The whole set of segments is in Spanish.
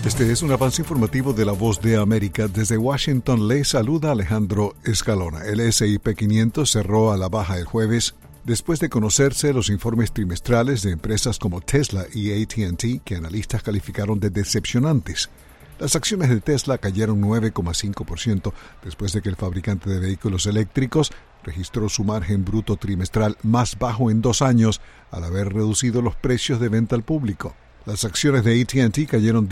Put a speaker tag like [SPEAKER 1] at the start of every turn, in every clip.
[SPEAKER 1] Este es un avance informativo de La Voz de América. Desde Washington le saluda Alejandro Escalona. El S&P 500 cerró a la baja el jueves después de conocerse los informes trimestrales de empresas como Tesla y AT&T, que analistas calificaron de decepcionantes. Las acciones de Tesla cayeron 9,5% después de que el fabricante de vehículos eléctricos registró su margen bruto trimestral más bajo en 2 años al haber reducido los precios de venta al público. Las acciones de AT&T cayeron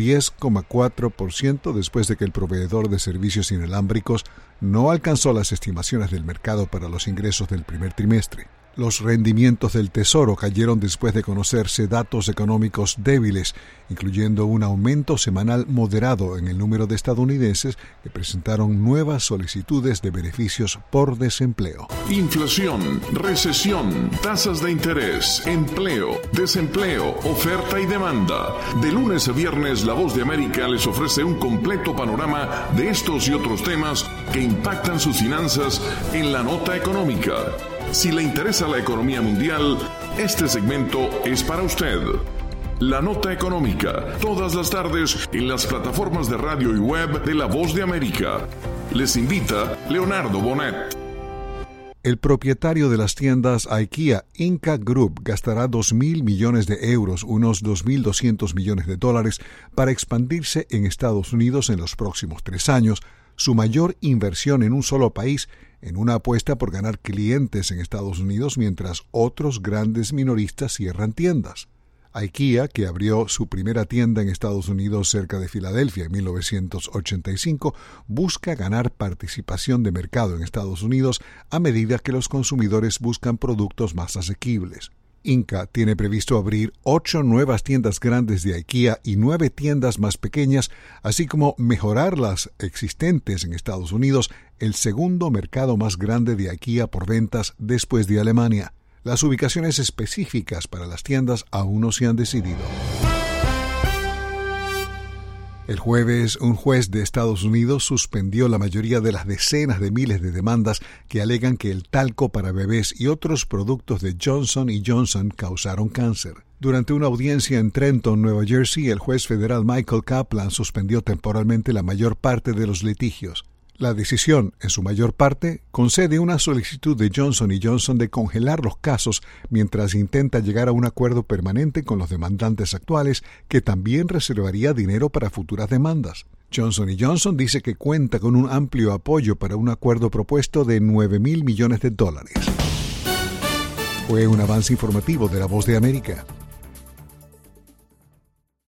[SPEAKER 1] 10,4% después de que el proveedor de servicios inalámbricos no alcanzó las estimaciones del mercado para los ingresos del primer trimestre. Los rendimientos del Tesoro cayeron después de conocerse datos económicos débiles, incluyendo un aumento semanal moderado en el número de estadounidenses que presentaron nuevas solicitudes de beneficios por desempleo.
[SPEAKER 2] Inflación, recesión, tasas de interés, empleo, desempleo, oferta y demanda. De lunes a viernes, La Voz de América les ofrece un completo panorama de estos y otros temas que impactan sus finanzas en la nota económica. Si le interesa la economía mundial, este segmento es para usted. La Nota Económica, todas las tardes en las plataformas de radio y web de La Voz de América. Les invita Leonardo Bonet.
[SPEAKER 1] El propietario de las tiendas IKEA, Ingka Group, gastará 2.000 millones de euros, unos 2.200 millones de dólares, para expandirse en Estados Unidos en los próximos 3 años, su mayor inversión en un solo país, en una apuesta por ganar clientes en Estados Unidos mientras otros grandes minoristas cierran tiendas. IKEA, que abrió su primera tienda en Estados Unidos cerca de Filadelfia en 1985, busca ganar participación de mercado en Estados Unidos a medida que los consumidores buscan productos más asequibles. Ingka tiene previsto abrir 8 nuevas tiendas grandes de IKEA y 9 tiendas más pequeñas, así como mejorar las existentes en Estados Unidos, el segundo mercado más grande de IKEA por ventas después de Alemania. Las ubicaciones específicas para las tiendas aún no se han decidido. El jueves, un juez de Estados Unidos suspendió la mayoría de las decenas de miles de demandas que alegan que el talco para bebés y otros productos de Johnson & Johnson causaron cáncer. Durante una audiencia en Trenton, Nueva Jersey, el juez federal Michael Kaplan suspendió temporalmente la mayor parte de los litigios. La decisión, en su mayor parte, concede una solicitud de Johnson & Johnson de congelar los casos mientras intenta llegar a un acuerdo permanente con los demandantes actuales que también reservaría dinero para futuras demandas. Johnson & Johnson dice que cuenta con un amplio apoyo para un acuerdo propuesto de $9.000 millones. Fue un avance informativo de La Voz de América.